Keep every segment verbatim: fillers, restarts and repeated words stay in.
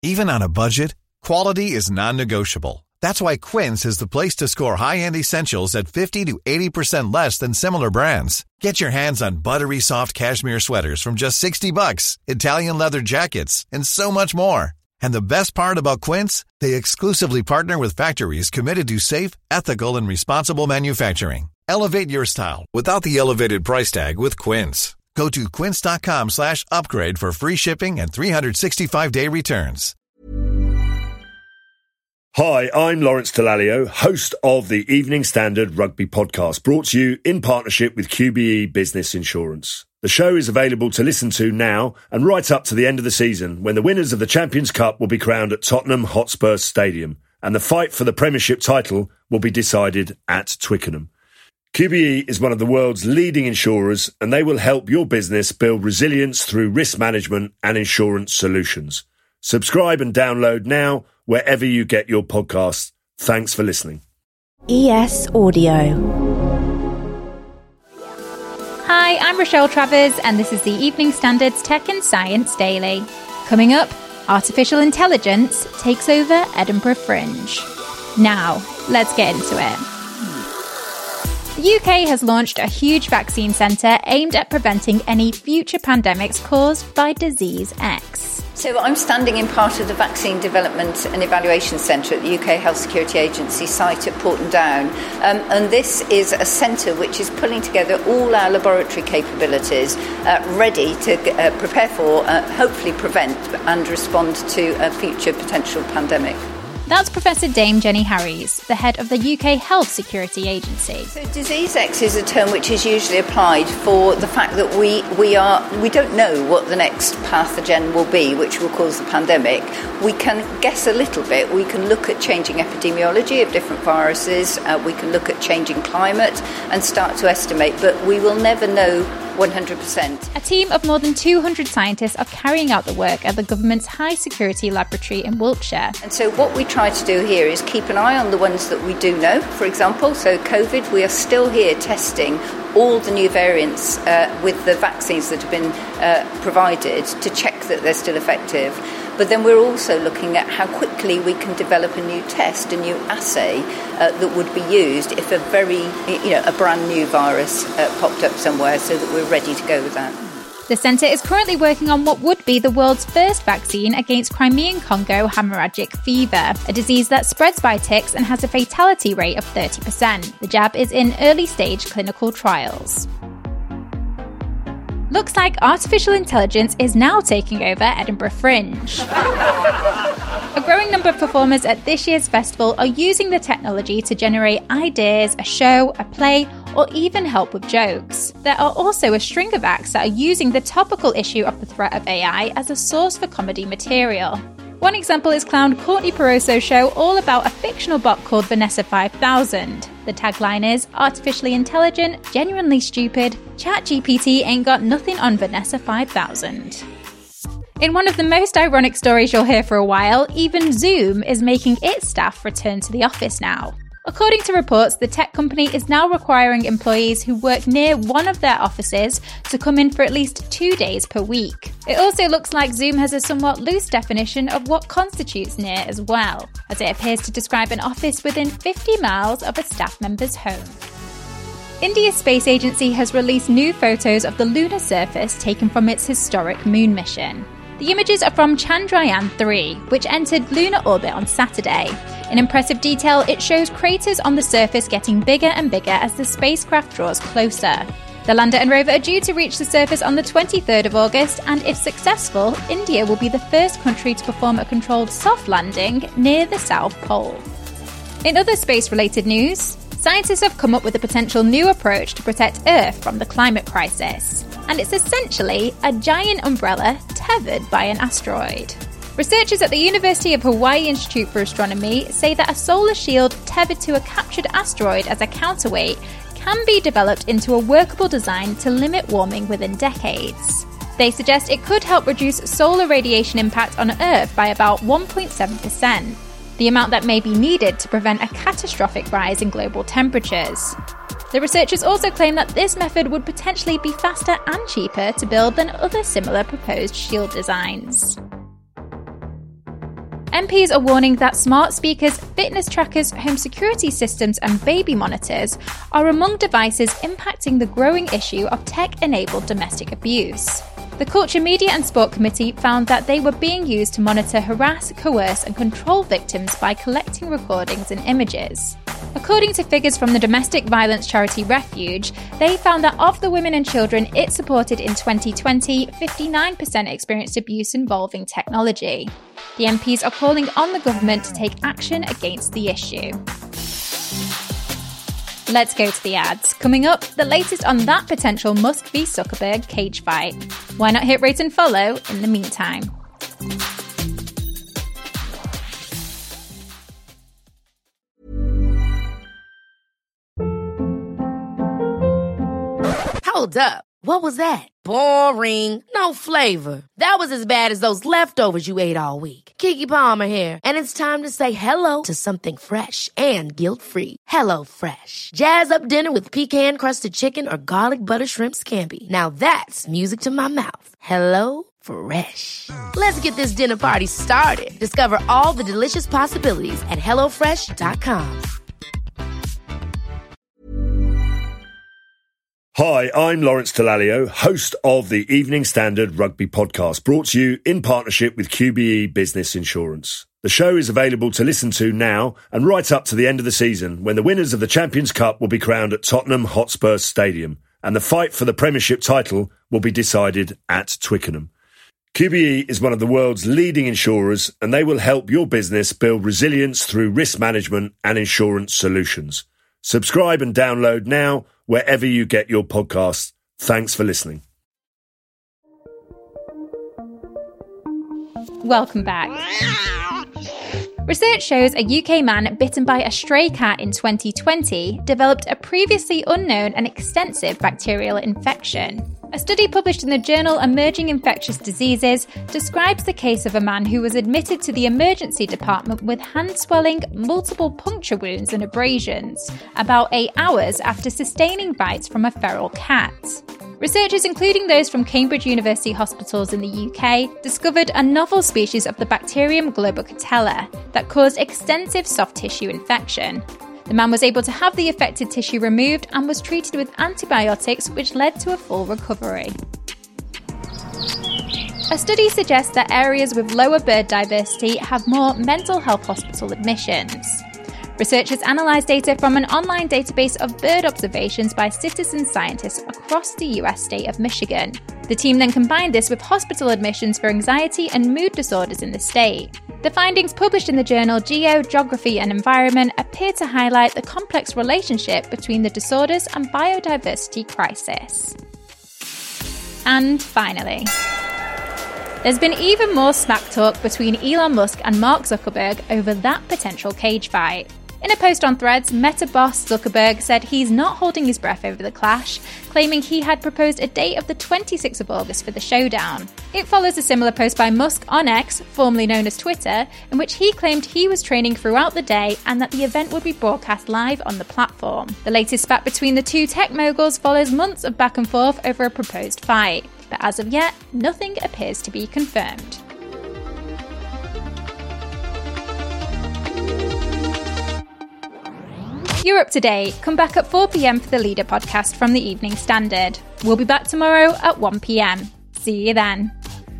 Even on a budget, quality is non-negotiable. That's why Quince is the place to score high-end essentials at fifty to eighty percent less than similar brands. Get your hands on buttery soft cashmere sweaters from just sixty bucks, Italian leather jackets, and so much more. And the best part about Quince, they exclusively partner with factories committed to safe, ethical, and responsible manufacturing. Elevate your style without the elevated price tag with Quince. Go to quince.com slash upgrade for free shipping and three sixty-five day returns. Hi, I'm Lawrence Dallaglio, host of the Evening Standard Rugby Podcast, brought to you in partnership with Q B E Business Insurance. The show is available to listen to now and right up to the end of the season, when the winners of the Champions Cup will be crowned at Tottenham Hotspur Stadium, and the fight for the Premiership title will be decided at Twickenham. Q B E is one of the world's leading insurers, and they will help your business build resilience through risk management and insurance solutions. Subscribe and download now wherever you get your podcasts. Thanks for listening. E S Audio. Hi, I'm Rochelle Travers, and this is the Evening Standard's Tech and Science Daily. Coming up, artificial intelligence takes over Edinburgh Fringe. Now, let's get into it. The U K has launched a huge vaccine centre aimed at preventing any future pandemics caused by Disease X. So I'm standing in part of the Vaccine Development and Evaluation Centre at the U K Health Security Agency site at Porton Down. Um, and this is a centre which is pulling together all our laboratory capabilities uh, ready to uh, prepare for, uh, hopefully prevent and respond to a future potential pandemic. That's Professor Dame Jenny Harries, the head of the U K Health Security Agency. So Disease X is a term which is usually applied for the fact that we, we are we don't know what the next pathogen will be, which will cause the pandemic. We can guess a little bit. We can look at changing epidemiology of different viruses. Uh, we can look at changing climate and start to estimate, but we will never know one hundred percent. A team of more than two hundred scientists are carrying out the work at the government's high security laboratory in Wiltshire. And so what we try to do here is keep an eye on the ones that we do know. For example, so COVID, we are still here testing all the new variants uh, with the vaccines that have been uh, provided to check that they're still effective. But then we're also looking at how quickly we can develop a new test, a new assay uh, that would be used if a very, you know, a brand new virus uh, popped up somewhere, so that we're ready to go with that. The centre is currently working on what would be the world's first vaccine against Crimean Congo hemorrhagic fever, a disease that spreads by ticks and has a fatality rate of thirty percent. The jab is in early stage clinical trials. Looks like artificial intelligence is now taking over Edinburgh Fringe. A growing number of performers at this year's festival are using the technology to generate ideas, a show, a play, or even help with jokes. There are also a string of acts that are using the topical issue of the threat of A I as a source for comedy material. One example is clown Courtney Peroso's show all about a fictional bot called Vanessa five thousand. The tagline is, artificially intelligent, genuinely stupid, ChatGPT ain't got nothing on Vanessa five thousand. In one of the most ironic stories you'll hear for a while, even Zoom is making its staff return to the office now. According to reports, the tech company is now requiring employees who work near one of their offices to come in for at least two days per week. It also looks like Zoom has a somewhat loose definition of what constitutes near as well, as it appears to describe an office within fifty miles of a staff member's home. India's space agency has released new photos of the lunar surface taken from its historic moon mission. The images are from Chandrayaan three, which entered lunar orbit on Saturday. In impressive detail, it shows craters on the surface getting bigger and bigger as the spacecraft draws closer. The lander and rover are due to reach the surface on the twenty-third of August, and if successful, India will be the first country to perform a controlled soft landing near the South Pole. In other space-related news, scientists have come up with a potential new approach to protect Earth from the climate crisis. And it's essentially a giant umbrella tethered by an asteroid. Researchers at the University of Hawaii Institute for Astronomy say that a solar shield tethered to a captured asteroid as a counterweight can be developed into a workable design to limit warming within decades. They suggest it could help reduce solar radiation impact on Earth by about one point seven percent, the amount that may be needed to prevent a catastrophic rise in global temperatures. The researchers also claim that this method would potentially be faster and cheaper to build than other similar proposed shield designs. M Ps are warning that smart speakers, fitness trackers, home security systems and baby monitors are among devices impacting the growing issue of tech-enabled domestic abuse. The Culture, Media and Sport Committee found that they were being used to monitor, harass, coerce and control victims by collecting recordings and images. According to figures from the domestic violence charity Refuge, they found that of the women and children it supported in twenty twenty, fifty-nine percent experienced abuse involving technology. The M Ps are calling on the government to take action against the issue. Let's go to the ads. Coming up, the latest on that potential Musk v Zuckerberg cage fight. Why not hit rate and follow in the meantime? Hold up. What was that? Boring. No flavor. That was as bad as those leftovers you ate all week. Keke Palmer here, and it's time to say hello to something fresh and guilt-free. Hello Fresh. Jazz up dinner with pecan-crusted chicken or garlic butter shrimp scampi. Now that's music to my mouth. Hello Fresh. Let's get this dinner party started. Discover all the delicious possibilities at hello fresh dot com. Hi, I'm Lawrence Dallaglio, host of the Evening Standard Rugby Podcast, brought to you in partnership with Q B E Business Insurance. The show is available to listen to now and right up to the end of the season, when the winners of the Champions Cup will be crowned at Tottenham Hotspur Stadium, and the fight for the Premiership title will be decided at Twickenham. Q B E is one of the world's leading insurers, and they will help your business build resilience through risk management and insurance solutions. Subscribe and download now wherever you get your podcasts. Thanks for listening. Welcome back. Research shows a U K man bitten by a stray cat in twenty twenty developed a previously unknown and extensive bacterial infection. A study published in the journal Emerging Infectious Diseases describes the case of a man who was admitted to the emergency department with hand swelling, multiple puncture wounds and abrasions, about eight hours after sustaining bites from a feral cat. Researchers, including those from Cambridge University Hospitals in the U K, discovered a novel species of the bacterium Globocatella that caused extensive soft tissue infection. The man was able to have the affected tissue removed and was treated with antibiotics, which led to a full recovery. A study suggests that areas with lower bird diversity have more mental health hospital admissions. Researchers analysed data from an online database of bird observations by citizen scientists across the U S state of Michigan. The team then combined this with hospital admissions for anxiety and mood disorders in the state. The findings published in the journal Geo, Geography and Environment appear to highlight the complex relationship between the disorders and biodiversity crisis. And finally, there's been even more smack talk between Elon Musk and Mark Zuckerberg over that potential cage fight. In a post on Threads, Meta boss Zuckerberg said he's not holding his breath over the clash, claiming he had proposed a date of the twenty-sixth of August for the showdown. It follows a similar post by Musk on X, formerly known as Twitter, in which he claimed he was training throughout the day and that the event would be broadcast live on the platform. The latest spat between the two tech moguls follows months of back and forth over a proposed fight, but as of yet, nothing appears to be confirmed. You're up to date. Come back at four p.m. for the Leader podcast from the Evening Standard. We'll be back tomorrow at one p.m. See you then.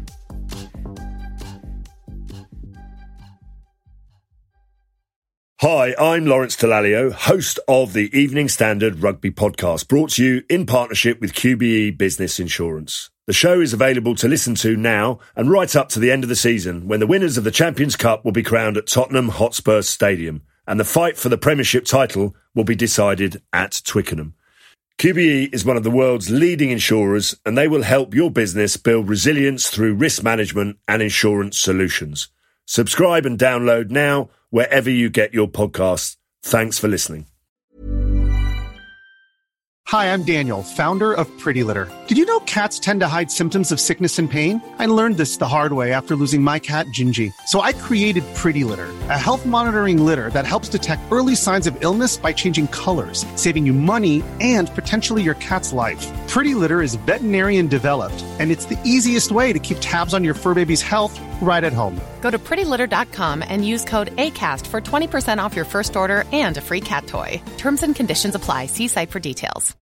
Hi, I'm Lawrence Dallaglio, host of the Evening Standard Rugby Podcast, brought to you in partnership with Q B E Business Insurance. The show is available to listen to now and right up to the end of the season, when the winners of the Champions Cup will be crowned at Tottenham Hotspur Stadium, and the fight for the Premiership title will be decided at Twickenham. Q B E is one of the world's leading insurers, and they will help your business build resilience through risk management and insurance solutions. Subscribe and download now wherever you get your podcasts. Thanks for listening. Hi, I'm Daniel, founder of Pretty Litter. Did you know cats tend to hide symptoms of sickness and pain? I learned this the hard way after losing my cat, Gingy. So I created Pretty Litter, a health monitoring litter that helps detect early signs of illness by changing colors, saving you money and potentially your cat's life. Pretty Litter is veterinarian developed, and it's the easiest way to keep tabs on your fur baby's health right at home. Go to pretty litter dot com and use code ACAST for twenty percent off your first order and a free cat toy. Terms and conditions apply. See site for details.